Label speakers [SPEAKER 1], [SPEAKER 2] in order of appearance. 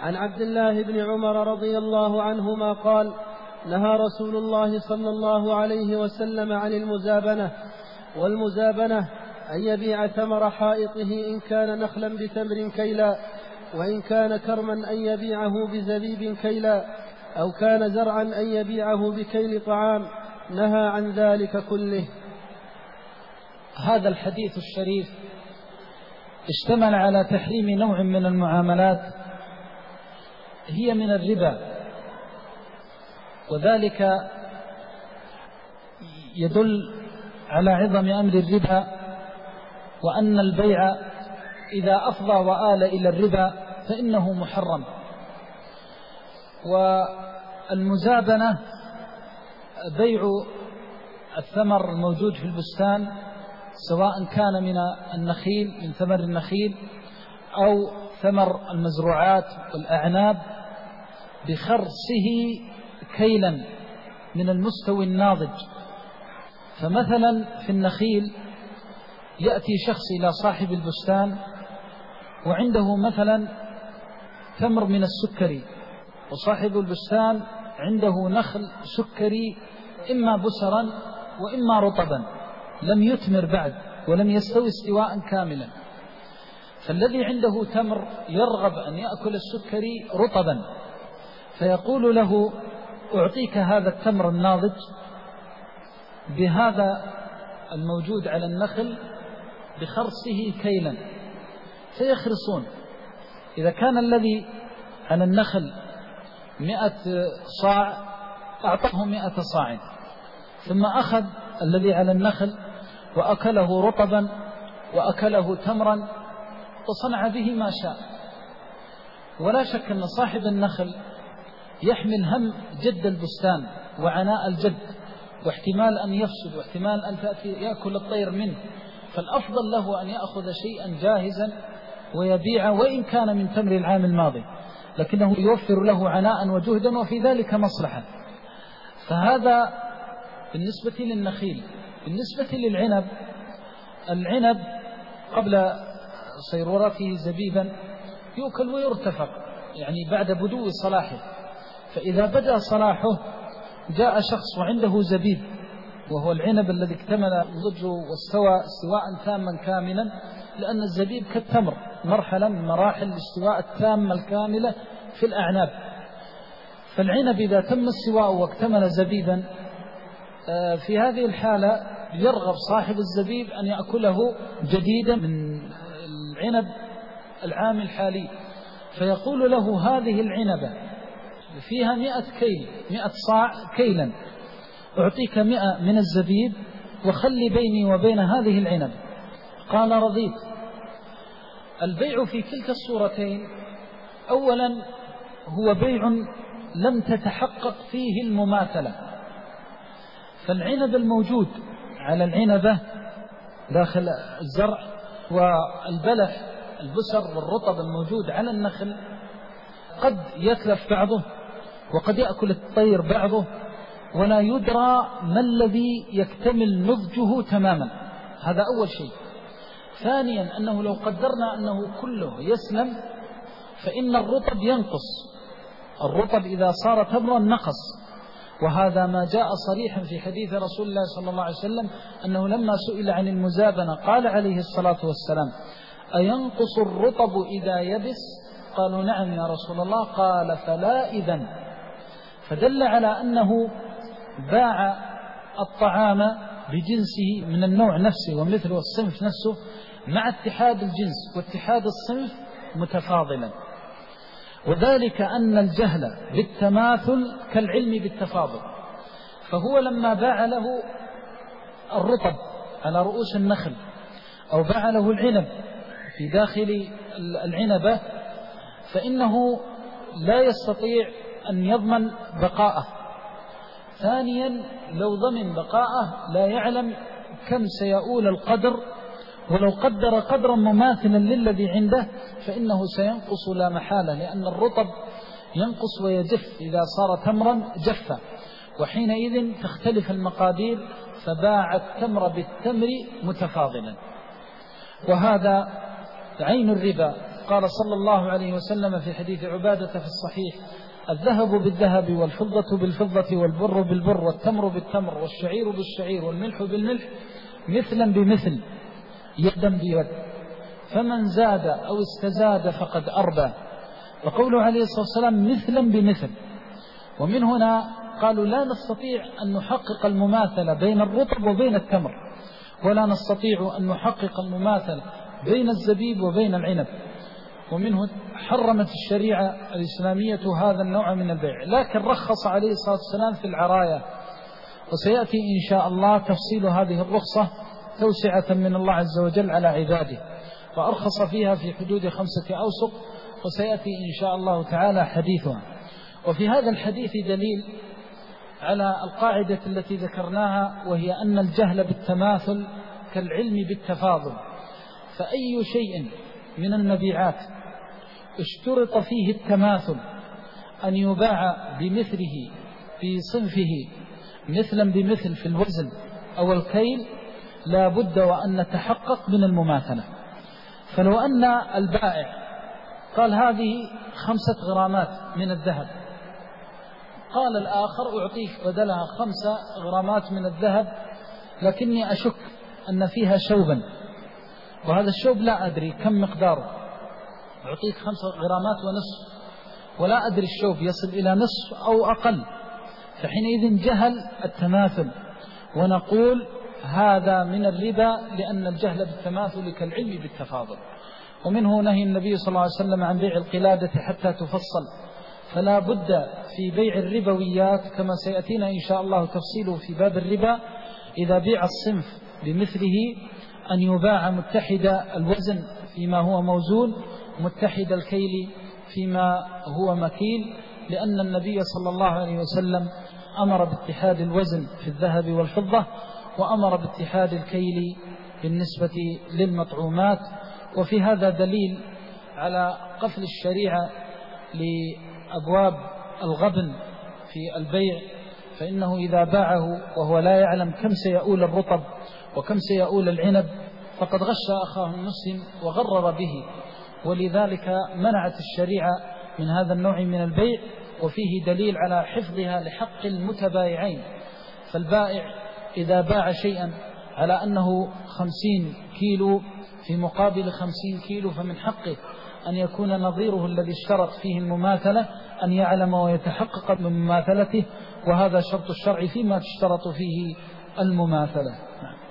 [SPEAKER 1] عن عبد الله بن عمر رضي الله عنهما قال: نهى رسول الله صلى الله عليه وسلم عن المزابنة، والمزابنة أن يبيع ثمر حائطه إن كان نخلا بتمر كيلا، وإن كان كرما أن يبيعه بزبيب كيلا، أو كان زرعا أن يبيعه بكيل طعام. نهى عن ذلك كله.
[SPEAKER 2] هذا الحديث الشريف اشتمل على تحريم نوع من المعاملات هي من الربا، وذلك يدل على عظم أمر الربا، وأن البيع إذا أفضى وآل إلى الربا فإنه محرم. والمزابنة بيع الثمر الموجود في البستان، سواء كان من النخيل، من ثمر النخيل، أو ثمر المزروعات والأعناب، بخرسه كيلا من المستوى الناضج. فمثلا في النخيل يأتي شخص إلى صاحب البستان وعنده مثلا تمر من السكري، وصاحب البستان عنده نخل سكري إما بسرا وإما رطبا لم يثمر بعد ولم يستوي استواء كاملا، فالذي عنده تمر يرغب أن يأكل السكري رطبا، فيقول له: أعطيك هذا التمر الناضج بهذا الموجود على النخل بخرسه كيلا، فيخرصون. إذا كان الذي على النخل 100 صاع أعطاه 100 صاع، ثم أخذ الذي على النخل وأكله رطبا وأكله تمرا وصنع به ما شاء. ولا شك أن صاحب النخل يحمل هم جد البستان وعناء الجد، واحتمال أن يفسد، واحتمال أن يأكل الطير منه، فالأفضل له أن يأخذ شيئا جاهزا ويبيع وإن كان من تمر العام الماضي، لكنه يوفر له عناء وجهدا وفي ذلك مصلحة. فهذا بالنسبة للنخيل. بالنسبة للعنب، العنب قبل صيرورته زبيبا يؤكل ويرتفق، يعني بعد بدو صلاحه. فإذا بدأ صلاحه جاء شخص وعنده زبيب، وهو العنب الذي اكتمل نضجه واستوى استواء تاما كاملا، لأن الزبيب كالتمر مرحلة من مراحل الاستواء التامة الكاملة في الأعناب. فالعنب إذا تم استواءه واكتمل زبيبا، في هذه الحالة يرغب صاحب الزبيب أن يأكله جديدا من العنب العام الحالي، فيقول له: هذه العنبة فيها 100 كيل، 100 صاع كيلا، أعطيك 100 من الزبيب وخلي بيني وبين هذه العنب. قال: رضيت. البيع في كلتا الصورتين أولا هو بيع لم تتحقق فيه المماثلة، فالعنب الموجود على العنبة داخل الزرع، والبلح البسر والرطب الموجود على النخل قد يتلف بعضه وقد يأكل الطير بعضه، ولا يدرى ما الذي يكتمل نضجه تماما. هذا أول شيء. ثانيا أنه لو قدرنا أنه كله يسلم فإن الرطب ينقص، الرطب إذا صار تمرا نقص، وهذا ما جاء صريحا في حديث رسول الله صلى الله عليه وسلم أنه لما سئل عن المزابنة قال عليه الصلاة والسلام: أينقص الرطب إذا يبس؟ قالوا: نعم يا رسول الله. قال: فلا إذن. فدل على أنه باع الطعام بجنسه من النوع نفسه ومثله الصنف نفسه مع اتحاد الجنس واتحاد الصنف متفاضلا، وذلك أن الجهل بالتماثل كالعلم بالتفاضل. فهو لما باع له الرطب على رؤوس النخل، أو باع له العنب في داخل العنبة، فإنه لا يستطيع أن يضمن بقاءه. ثانيا لو ضمن بقاءه لا يعلم كم سيؤول القدر، ولو قدر قدرا مماثلا للذي عنده فإنه سينقص لا محالة، لأن الرطب ينقص ويجف إذا صار تمرا جفا، وحينئذ تختلف المقادير، فباع التمر بالتمر متفاضلا. وهذا عين الربا. قال صلى الله عليه وسلم في حديث عبادة في الصحيح: الذهب بالذهب والفضة بالفضة والبر بالبر والتمر بالتمر والشعير بالشعير والملح بالملح مثلا بمثل يدا بيد، فمن زاد أو استزاد فقد أربى. وقوله عليه الصلاة والسلام مثلا بمثل، ومن هنا قالوا لا نستطيع أن نحقق المماثلة بين الرطب وبين التمر، ولا نستطيع أن نحقق المماثلة بين الزبيب وبين العنب، ومنه حرمت الشريعة الإسلامية هذا النوع من البيع، لكن رخص عليه الصلاة والسلام في العرايا، وسيأتي إن شاء الله تفصيل هذه الرخصة توسعة من الله عز وجل على عباده، وأرخص فيها في حدود 5 أوسق، وسيأتي إن شاء الله تعالى حديثها. وفي هذا الحديث دليل على القاعدة التي ذكرناها، وهي أن الجهل بالتماثل كالعلم بالتفاضل، فأي شيء من المبيعات اشترط فيه التماثل أن يباع بمثله في صنفه مثلا بمثل في الوزن أو الكيل، لا بد وأن نتحقق من المماثلة. فلو أن البائع قال هذه 5 غرامات من الذهب، قال الآخر أعطيك بدلها 5 غرامات من الذهب، لكني أشك أن فيها شوبا، وهذا الشوب لا أدري كم مقداره، أعطيك 5 غرامات ونصف، ولا أدري الشوب يصل إلى نصف أو أقل، فحينئذ جهل التماثل، ونقول هذا من الربا، لأن الجهل بالتماثل كالعلم بالتفاضل. ومنه نهي النبي صلى الله عليه وسلم عن بيع القلادة حتى تفصل، فلا بد في بيع الربويات كما سيأتينا إن شاء الله تفصيله في باب الربا، إذا بيع الصنف بمثله أن يباع متحد الوزن فيما هو موزون، متحد الكيل فيما هو مكيل، لأن النبي صلى الله عليه وسلم أمر باتحاد الوزن في الذهب والفضة، وأمر باتحاد الكيل بالنسبة للمطعومات. وفي هذا دليل على قفل الشريعة لأبواب الغبن في البيع، فإنه إذا باعه وهو لا يعلم كم سيؤول الرطب وكم سيؤول العنب فقد غش أخاه المسلم وغرر به، ولذلك منعت الشريعة من هذا النوع من البيع، وفيه دليل على حفظها لحق المتبايعين. فالبائع إذا باع شيئا على أنه 50 كيلو في مقابل 50 كيلو، فمن حقه أن يكون نظيره الذي اشترط فيه المماثلة أن يعلم ويتحقق من مماثلته، وهذا شرط الشرع فيما تشترط فيه المماثلة.